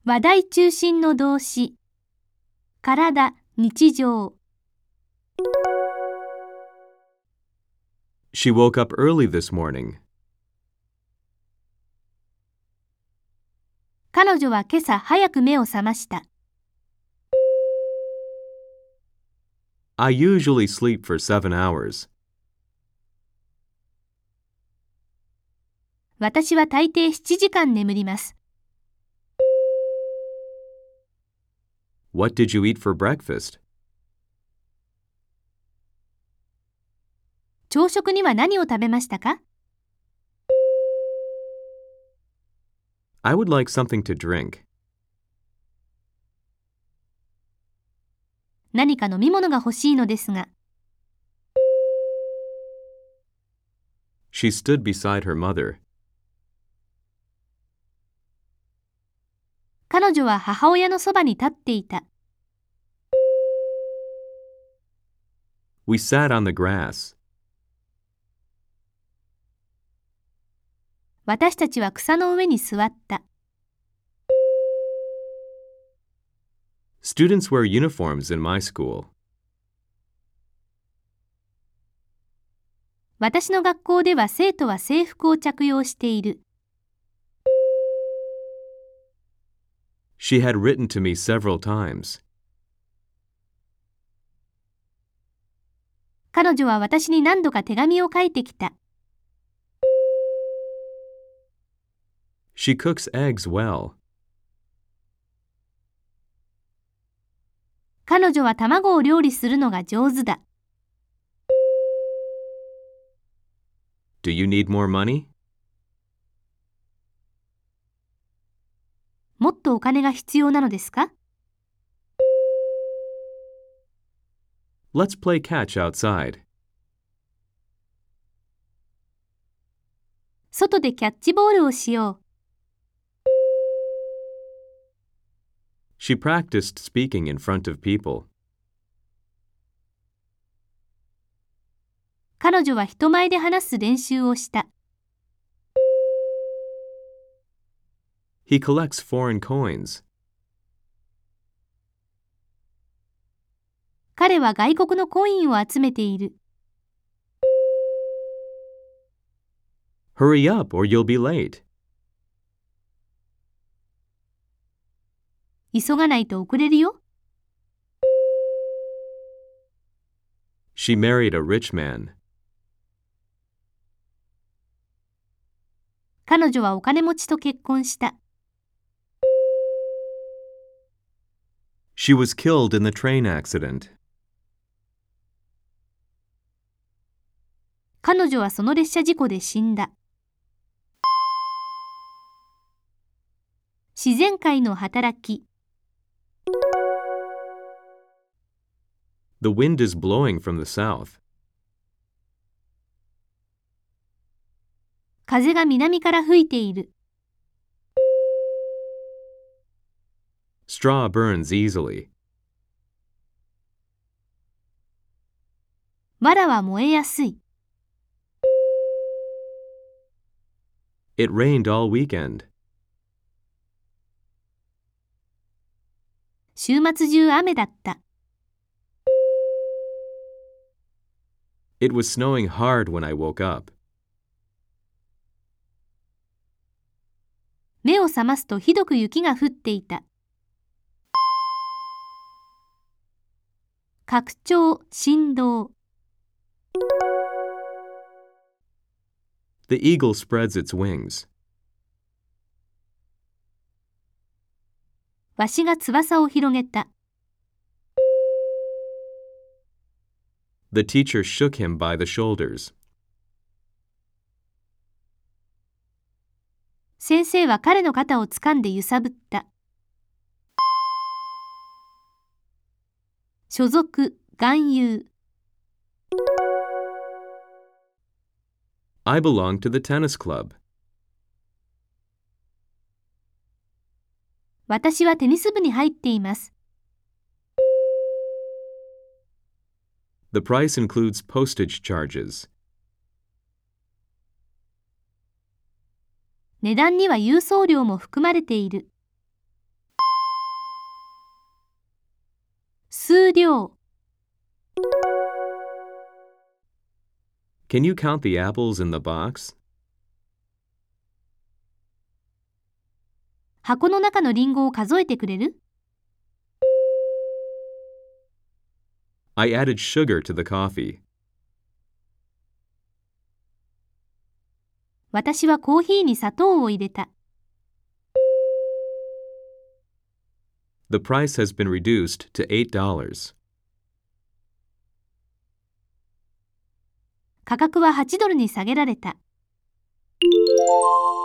話題中心の動詞。体、日常。 She woke up early this morning. 彼女は今朝早く目を覚ました。 I usually sleep for 7 hours. 私は大抵7時間眠ります。 What did you eat for breakfast? 朝食には何を食べましたか？ I would like something to drink. 何か飲み物が欲しいのですが。 She stood beside her mother. 彼女は母親のそばに立っていた。 We sat on the grass. 私たちは草の上に座った。 Students wear uniforms in my school. 私の学校では生徒は制服を着用している。 She had written to me several times. 彼女は私に何度か手紙を書いてきた。 She cooks eggs well. 彼女は卵を料理するのが上手だ。 Do you need more money? もっとお金が必要なのですか？ Let's play catch outside. 外でキャッチボールをしよう。 She practiced speaking in front of people. 彼女は人前で話す練習をした。 He collects foreign coins. 彼は外国のコインを集めている。 Hurry up or you'll be late. 急がないと遅れるよ。 She married a rich man. 彼女はお金持ちと結婚した。 She was killed in the train accident. 彼女はその列車事故で死んだ。自然界の働き。 The wind is blowing from the south. 風が南から吹いている。 Straw burns easily. 藁は燃えやすい。 It rained all weekend. 週末中雨だった。 It was snowing hard when I woke up. 目を覚ますとひどく雪が降っていた。拡張、振動。 The eagle spreads its wings. わしが翼を広げた。 The teacher shook him by the shoulders. 先生は彼の肩を掴んで揺さぶった。所属、含有。 I belong to the tennis club. 私はテニス部に入っています。 The price includes postage charges. 値段には郵送料も含まれている。 数量。 Can you count the apples in the box? 箱の中のリンゴを数えてくれる？ I added sugar to the coffee. 私はコーヒーに砂糖を入れた。 The price has been reduced to $8. 価格は8ドルに下げられた。